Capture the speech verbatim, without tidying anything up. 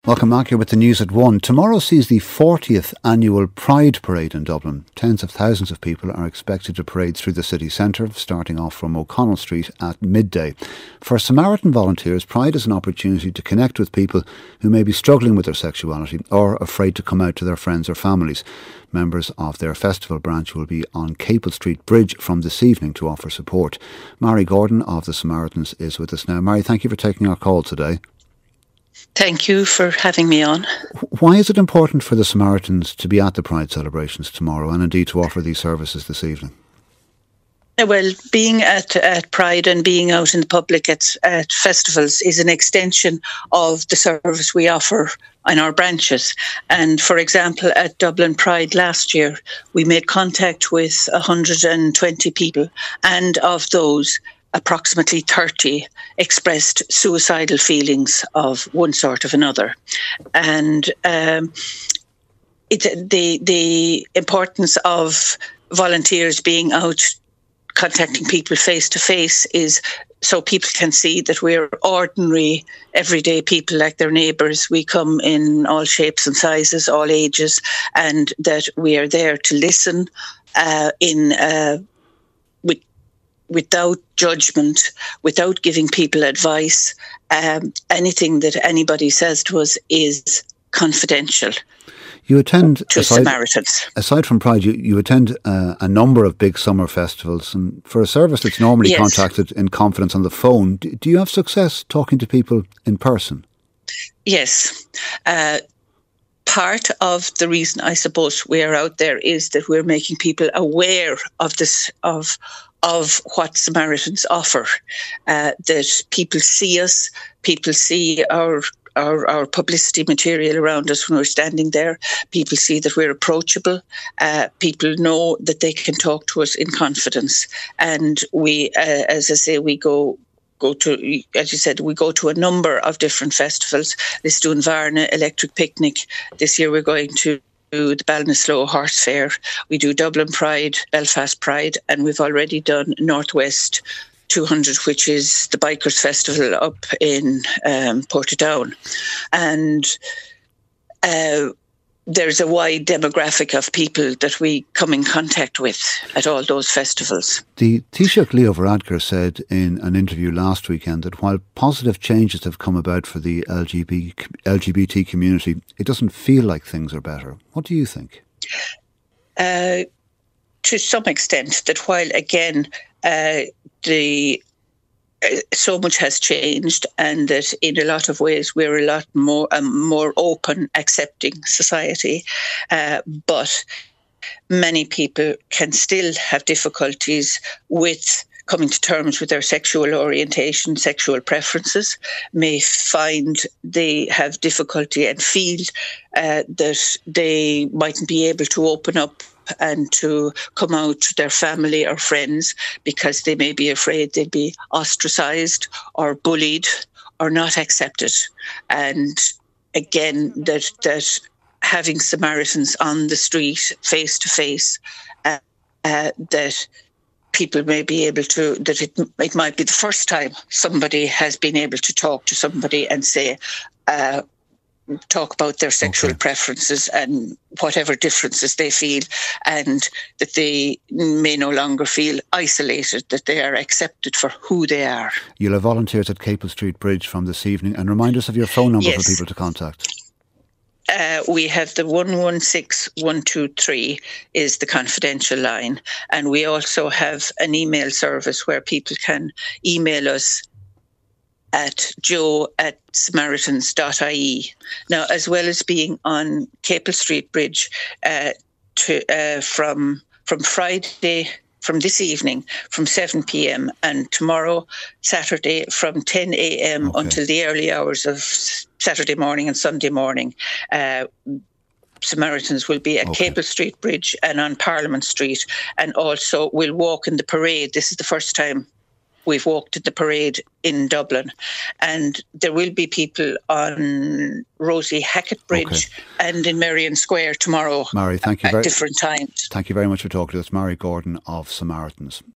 Welcome back here with the news at one. Tomorrow sees the fortieth annual Pride Parade in Dublin. Tens of thousands of people are expected to parade through the city centre, starting off from O'Connell Street at midday. For Samaritan volunteers, Pride is an opportunity to connect with people who may be struggling with their sexuality or afraid to come out to their friends or families. Members of their festival branch will be on Capel Street Bridge from this evening to offer support. Mary Gordon of the Samaritans is with us now. Mary, thank you for taking our call today. Thank you for having me on. Why is it important for the Samaritans to be at the Pride celebrations tomorrow and indeed to offer these services this evening? Well, being at, at Pride and being out in the public at, at festivals is an extension of the service we offer in our branches. And for example, at Dublin Pride last year, we made contact with one hundred twenty people, and of those, approximately thirty expressed suicidal feelings of one sort or another. And um, it, the the importance of volunteers being out contacting people face to face is so people can see that we're ordinary, everyday people like their neighbours. We come in all shapes and sizes, all ages, and that we are there to listen uh, in uh, with without judgment, without giving people advice. Um, anything that anybody says to us is confidential. You attend, to aside, Samaritans. Aside from Pride, you, you attend uh, a number of big summer festivals, and for a service that's normally Yes. contacted in confidence on the phone, do, do you have success talking to people in person? Yes. Uh, part of the reason I suppose we're out there is that we're making people aware of this, of of what Samaritans offer, uh, that people see us, people see our Our, our publicity material around us when we're standing there. People see that we're approachable. Uh, people know that they can talk to us in confidence. And we, uh, as I say, we go go to, as you said, we go to a number of different festivals. Lisdoon Varna Electric Picnic. This year we're going to the Ballinasloe Horse Fair. We do Dublin Pride, Belfast Pride, and we've already done Northwest two hundred, which is the Bikers Festival up in um, Portadown. And uh, there's a wide demographic of people that we come in contact with at all those festivals. The Taoiseach Leo Varadkar said in an interview last weekend that while positive changes have come about for the L G B T community, it doesn't feel like things are better. What do you think? Uh, to some extent, that while again, uh, the uh, so much has changed, and that in a lot of ways we're a lot more a more open, accepting society, uh, but many people can still have difficulties with coming to terms with their sexual orientation, sexual preferences, may find they have difficulty and feel uh, that they mightn't be able to open up and to come out to their family or friends because they may be afraid they'll be ostracised or bullied or not accepted. And again, that that having Samaritans on the street, face to face, uh, uh, that people may be able to, that it, it might be the first time somebody has been able to talk to somebody and say, uh, talk about their sexual okay. preferences and whatever differences they feel, and that they may no longer feel isolated, that they are accepted for who they are. You'll have volunteers at Capel Street Bridge from this evening, and remind us of your phone number yes. for people to contact. Uh, we have the one one six one two three is the confidential line, and we also have an email service where people can email us at joe at samaritans dot I E. Now, as well as being on Capel Street Bridge uh, to uh, from from Friday, from this evening, from seven p.m. and tomorrow, Saturday, from ten a.m. Okay. until the early hours of Saturday morning and Sunday morning, uh, Samaritans will be at okay. Capel Street Bridge and on Parliament Street, and also will walk in the parade. This is the first time we've walked at the parade in Dublin, and there will be people on Rosie Hackett Bridge okay. and in Merrion Square tomorrow. Mary, thank you at very, different times. Thank you very much for talking to us. Mary Gordon of Samaritans.